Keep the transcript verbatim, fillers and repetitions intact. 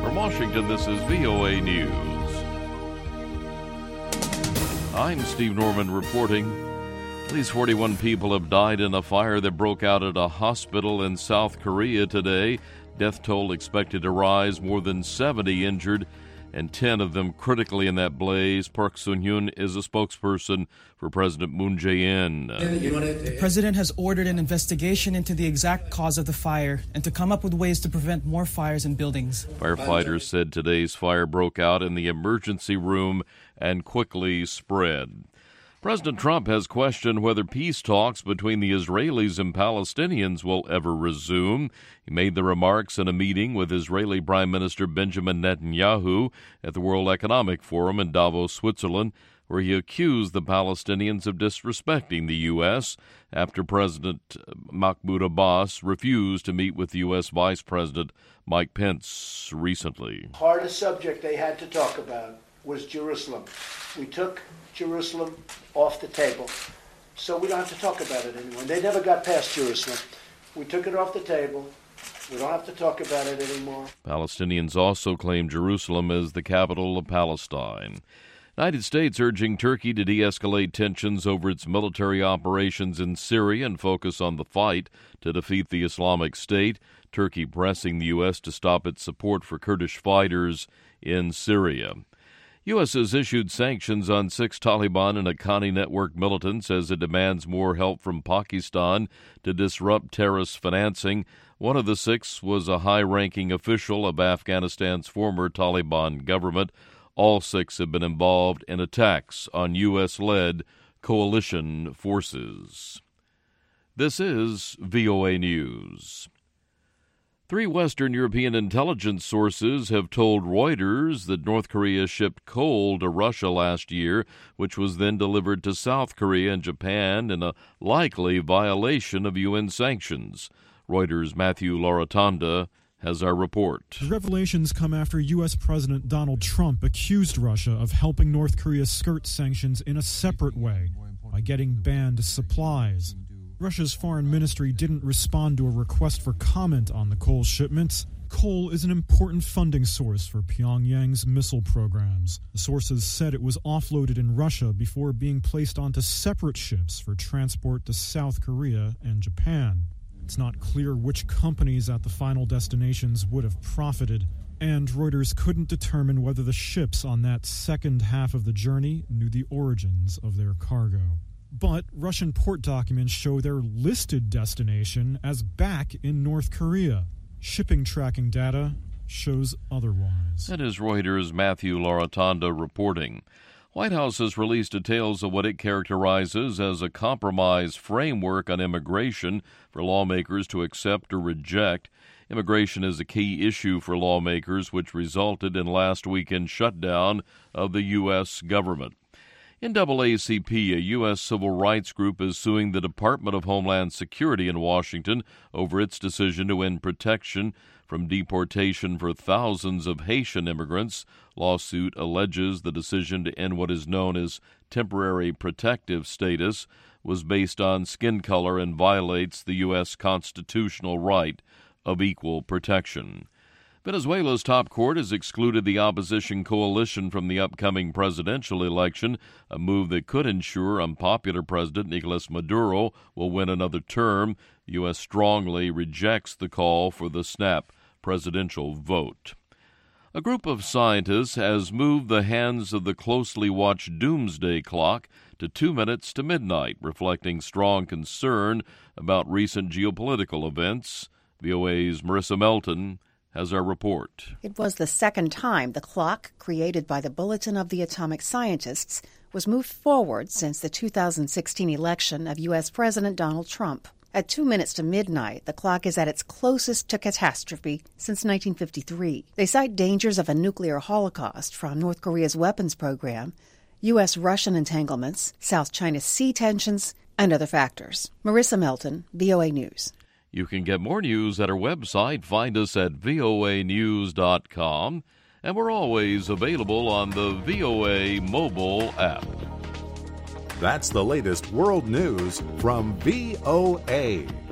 From Washington, this is V O A News. I'm Steve Norman reporting. At least forty-one people have died in a fire that broke out at a hospital in South Korea today. Death toll expected to rise, more than seventy injured, and ten of them critically in that blaze. Park Sun-hyun is a spokesperson for President Moon Jae-in. The president has ordered an investigation into the exact cause of the fire and to come up with ways to prevent more fires in buildings. Firefighters said today's fire broke out in the emergency room and quickly spread. President Trump has questioned whether peace talks between the Israelis and Palestinians will ever resume. He made the remarks in a meeting with Israeli Prime Minister Benjamin Netanyahu at the World Economic Forum in Davos, Switzerland, where he accused the Palestinians of disrespecting the U S after President Mahmoud Abbas refused to meet with the U S Vice President Mike Pence recently. The hardest subject they had to talk about was Jerusalem. We took Jerusalem off the table, so we don't have to talk about it anymore. They never got past Jerusalem. We took it off the table. We don't have to talk about it anymore. Palestinians also claim Jerusalem as the capital of Palestine. United States urging Turkey to de-escalate tensions over its military operations in Syria and focus on the fight to defeat the Islamic State. Turkey pressing the U S to stop its support for Kurdish fighters in Syria. U S has issued sanctions on six Taliban and Haqqani network militants as it demands more help from Pakistan to disrupt terrorist financing. One of the six was a high-ranking official of Afghanistan's former Taliban government. All six have been involved in attacks on U S-led coalition forces. This is V O A News. Three Western European intelligence sources have told Reuters that North Korea shipped coal to Russia last year, which was then delivered to South Korea and Japan in a likely violation of U N sanctions. Reuters' Matthew Larotonda has our report. The revelations come after U S. President Donald Trump accused Russia of helping North Korea skirt sanctions in a separate way by getting banned supplies. Russia's foreign ministry didn't respond to a request for comment on the coal shipments. Coal is an important funding source for Pyongyang's missile programs. The sources said it was offloaded in Russia before being placed onto separate ships for transport to South Korea and Japan. It's not clear which companies at the final destinations would have profited, and Reuters couldn't determine whether the ships on that second half of the journey knew the origins of their cargo. But Russian port documents show their listed destination as back in North Korea. Shipping tracking data shows otherwise. That is Reuters' Matthew Larotonda reporting. White House has released details of what it characterizes as a compromise framework on immigration for lawmakers to accept or reject. Immigration is a key issue for lawmakers, which resulted in last weekend's shutdown of the U S government. N double A C P, a U S civil rights group, is suing the Department of Homeland Security in Washington over its decision to end protection from deportation for thousands of Haitian immigrants. Lawsuit alleges the decision to end what is known as temporary protective status was based on skin color and violates the U S constitutional right of equal protection. Venezuela's top court has excluded the opposition coalition from the upcoming presidential election, a move that could ensure unpopular President Nicolas Maduro will win another term. The U S strongly rejects the call for the snap presidential vote. A group of scientists has moved the hands of the closely watched doomsday clock to two minutes to midnight, reflecting strong concern about recent geopolitical events. V O A's Marissa Melton has our report. It was the second time the clock, created by the Bulletin of the Atomic Scientists, was moved forward since the two thousand sixteen election of U S. President Donald Trump. At two minutes to midnight, the clock is at its closest to catastrophe since nineteen fifty-three. They cite dangers of a nuclear holocaust from North Korea's weapons program, U S-Russian entanglements, South China Sea tensions, and other factors. Marissa Melton, V O A News. You can get more news at our website. Find us at V O A news dot com. And we're always available on the V O A mobile app. That's the latest world news from V O A.